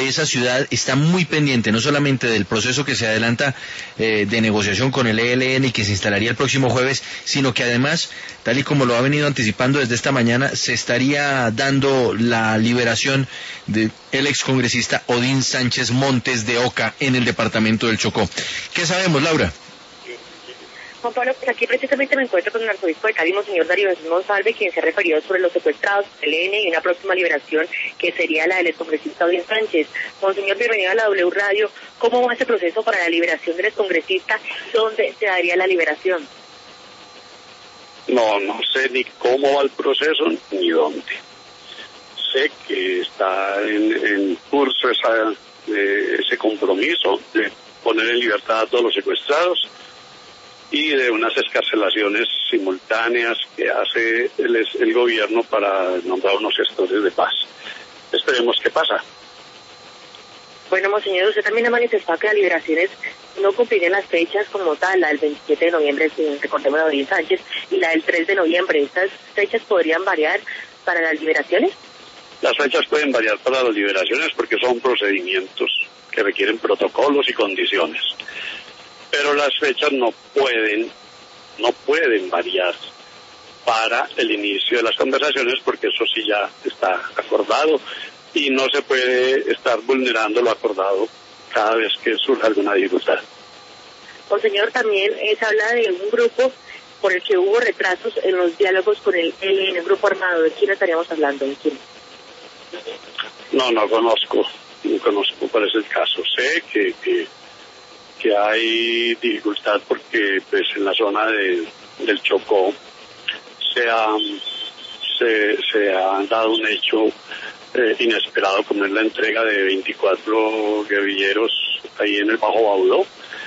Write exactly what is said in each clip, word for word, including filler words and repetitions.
esa ciudad está muy pendiente, no solamente del proceso que se adelanta eh, de negociación con el E L N y que se instalaría el próximo jueves, sino que además, tal y como lo ha venido anticipando desde esta mañana, se estaría dando la liberación del excongresista Odín Sánchez Montes de Oca en el departamento del Chocó. ¿Qué sabemos, Laura? Juan Pablo, pues aquí precisamente me encuentro con el arzobispo de Cali, Monseñor Darío Jesús Monsalve, quien se ha referido sobre los secuestrados del E L N y una próxima liberación que sería la del excongresista Odín Sánchez. Monseñor, bienvenido a la W Radio. ¿Cómo va ese proceso para la liberación del excongresista? ¿Dónde se daría la liberación? No, no sé ni cómo va el proceso ni dónde. Sé que está en, en curso esa, eh, ese compromiso de poner en libertad a todos los secuestrados y de unas excarcelaciones simultáneas que hace el, el gobierno para nombrar unos gestores de paz. Esperemos qué pasa. Bueno, monseñor, usted también ha manifestado que las liberaciones no cumplirían las fechas como tal, la del veintisiete de noviembre, recordemos, de Odín Sánchez, y la del tres de noviembre. ¿Estas fechas podrían variar para las liberaciones? Las fechas pueden variar para las liberaciones porque son procedimientos que requieren protocolos y condiciones. Pero las fechas no pueden, no pueden variar para el inicio de las conversaciones porque eso sí ya está acordado y no se puede estar vulnerando lo acordado cada vez que surja alguna dificultad. Monseñor, también eh, se habla de un grupo por el que hubo retrasos en los diálogos con el E L N, el grupo armado. ¿De quién estaríamos hablando? ¿De quién? No, no conozco, no conozco cuál es el caso. Sé que... que que hay dificultad porque pues en la zona de, del Chocó se ha, se, se ha dado un hecho eh, inesperado como es la entrega de veinticuatro guerrilleros ahí en el Bajo Baudó.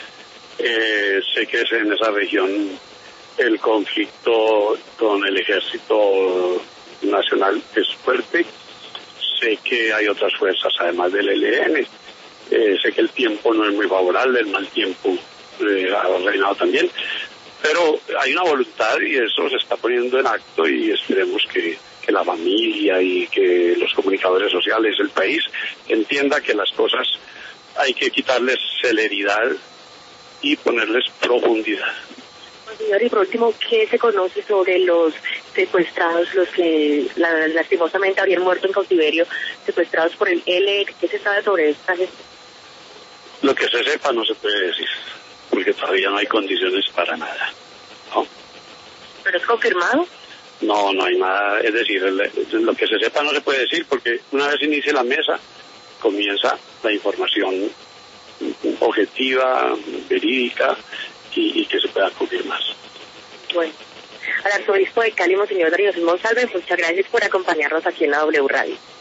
Eh, sé que es en esa región el conflicto con el ejército nacional es fuerte. Sé que hay otras fuerzas además del E L N. Eh, sé que el tiempo no es muy favorable, el mal tiempo eh, ha reinado también, pero hay una voluntad y eso se está poniendo en acto y esperemos que, que la familia y que los comunicadores sociales del país entienda que las cosas hay que quitarles celeridad y ponerles profundidad. Señor, y por último, ¿qué se conoce sobre los secuestrados, los que la, lastimosamente habían muerto en cautiverio, secuestrados por el E L N? ¿Qué se sabe sobre esta gente? Lo que se sepa no se puede decir, porque todavía no hay condiciones para nada, ¿no? ¿Pero es confirmado? No, no hay nada, es decir, lo que se sepa no se puede decir, porque una vez inicie la mesa, comienza la información objetiva, verídica, y, y que se pueda confirmar. Bueno, al arzobispo de Cali, Monseñor Darío Jesús Monsalve, muchas gracias por acompañarnos aquí en la W Radio.